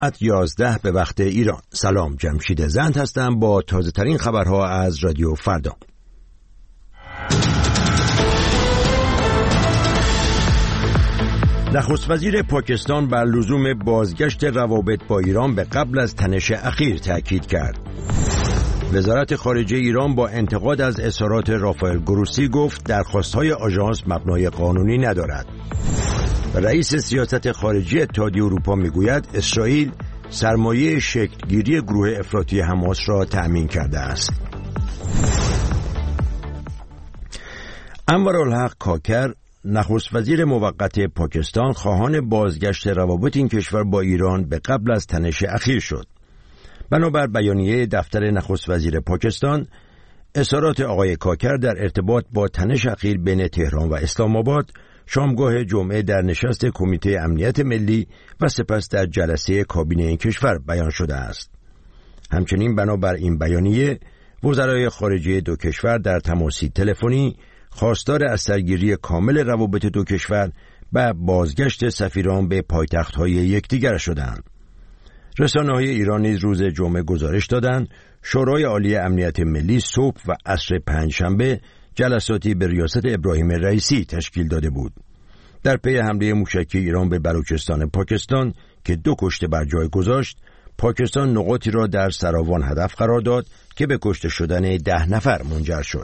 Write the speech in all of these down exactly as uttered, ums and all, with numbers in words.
ساعت یازده به وقت ایران. سلام، جمشید زند هستم با تازه ترین خبرها از رادیو فردا. نخست وزیر پاکستان بر لزوم بازگشت روابط با ایران به قبل از تنش اخیر تاکید کرد. وزارت خارجه ایران با انتقاد از اظهارات رافائل گروسی گفت درخواست‌های آژانس مبنای قانونی ندارد. رئیس سیاست خارجی اتحادیه اروپا میگوید اسرائیل سرمایه شکلگیری گروه افراطی حماس را تأمین کرده است. انورالحق کاکر نخست وزیر موقت پاکستان خواهان بازگشت روابط این کشور با ایران به قبل از تنش اخیر شد. بنابر بیانیه دفتر نخست وزیر پاکستان، اظهارات آقای کاکر در ارتباط با تنش اخیر بین تهران و اسلام آباد شامگاه جمعه در نشست کمیته امنیت ملی و سپس در جلسه کابینه این کشور بیان شده است. همچنین بنابر این بیانیه، وزرای خارجه دو کشور در تماسی تلفنی خواستار از سرگیری کامل روابط دو کشور و بازگشت سفیران به پایتخت‌های یکدیگر شدند. رسانه‌های ایران نیز روز جمعه گزارش دادند شورای عالی امنیت ملی صبح و عصر پنجشنبه جلساتی به ریاست ابراهیم رئیسی تشکیل داده بود. در پی حمله موشکی ایران به بلوچستان پاکستان که دو کشته بر جای گذاشت، پاکستان نقاطی را در سراوان هدف قرار داد که به کشته شدن ده نفر منجر شد.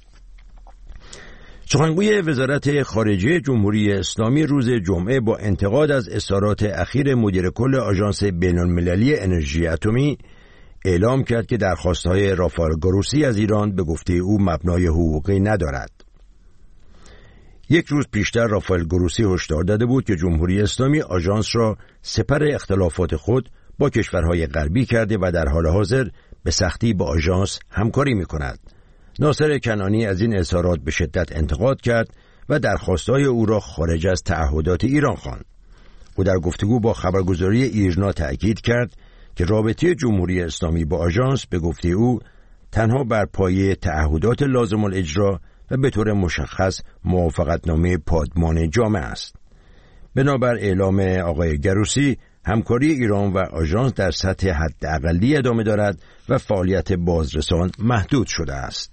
سخنگوی وزارت خارجه جمهوری اسلامی روز جمعه با انتقاد از اظهارات اخیر مدیر کل آژانس بین‌المللی انرژی اتمی اعلام کرد که درخواست‌های رافائل گروسی از ایران به گفته او مبنای حقوقی ندارد. یک روز پیشتر رافائل گروسی هشدار داده بود که جمهوری اسلامی آژانس را سپر اختلافات خود با کشورهای غربی کرده و در حال حاضر به سختی با آژانس همکاری می‌کند. ناصر کنعانی از این اظهارات به شدت انتقاد کرد و درخواست‌های او را خارج از تعهدات ایران خواند. او در گفتگو با خبرگزاری ایرنا تأکید کرد که رابطه جمهوری اسلامی با آژانس به گفته او تنها بر پایه تعهدات لازم الاجرا و به طور مشخص موافقتنامه پادمان جامع است. بنابر اعلام آقای گروسی، همکاری ایران و آژانس در سطح حداقلی ادامه دارد و فعالیت بازرسان محدود شده است.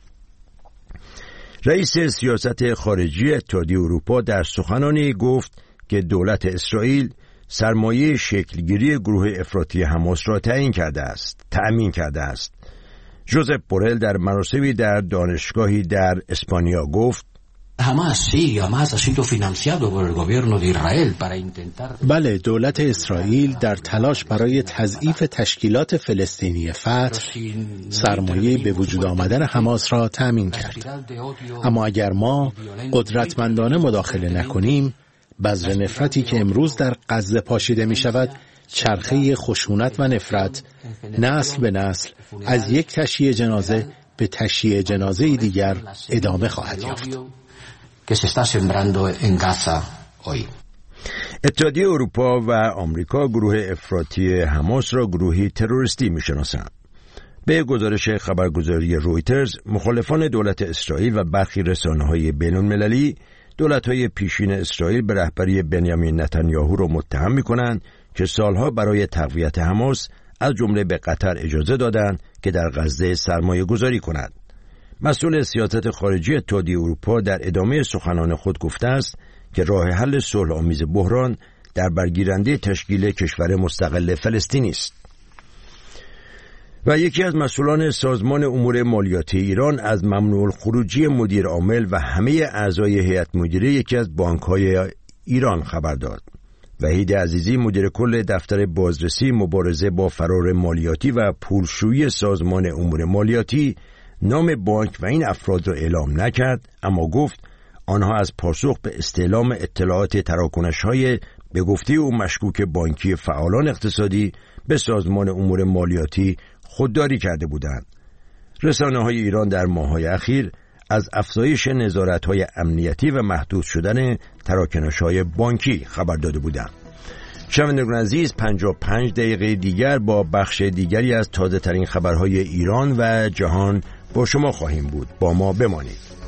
رئیس سیاست خارجی اتحادیه اروپا در سخنانی گفت که دولت اسرائیل سرمایه شکلگیری گروه افراطی حماس را تعیین کرده است، تأمین کرده است. ژوزپ بورل در مراسمی در دانشگاهی در اسپانیا گفت: بله، دولت اسرائیل در تلاش برای تضعیف تشکیلات فلسطینی فتح سرمایه به وجود آمدن حماس را تأمین کرد. اما اگر ما قدرتمندانه مداخله نکنیم، بذر نفرتی که امروز در غزه پاشیده می شود چرخه خشونت و نفرت نسل به نسل از یک تشییع جنازه به تشییع جنازه دیگر ادامه خواهد یافت. اتحادیه اروپا و آمریکا گروه افراطی حماس را گروهی تروریستی می‌شناسند. به گزارش خبرگزاری رویترز، مخالفان دولت اسرائیل و برخی رسانه‌های بین‌المللی دولت‌های پیشین اسرائیل به رهبری بنیامین نتانیاهو را متهم می‌کنند که سالها برای تقویت حماس از جمله به قطر اجازه دادند که در غزه سرمایه گذاری کند. مسئول سیاست خارجی اتحادیه اروپا در ادامه سخنان خود گفته است که راه حل صلح آمیز بحران در برگیرنده تشکیل کشور مستقل فلسطینی است. و یکی از مسئولان سازمان امور مالیاتی ایران از ممنوع الخروجی مدیر عامل و همه اعضای هیئت مدیره یکی از بانک‌های ایران خبر داد. وحید عزیزی مدیر کل دفتر بازرسی مبارزه با فرار مالیاتی و پولشویی سازمان امور مالیاتی نام بانک و این افراد را اعلام نکرد، اما گفت آنها از پاسخ به استعلام اطلاعات تراکنش‌های به گفته او مشکوک بانکی فعالان اقتصادی به سازمان امور مالیاتی خودداری کرده بودند. رسانه‌های ایران در ماه‌های اخیر از افزایش نظارت‌های امنیتی و محدود شدن تراکنش‌های بانکی خبر داده بودند. شنوندگان عزیز، پنجاه و پنج دقیقه دیگر با بخش دیگری از تازه ترین خبرهای ایران و جهان با شما خواهیم بود. با ما بمانید.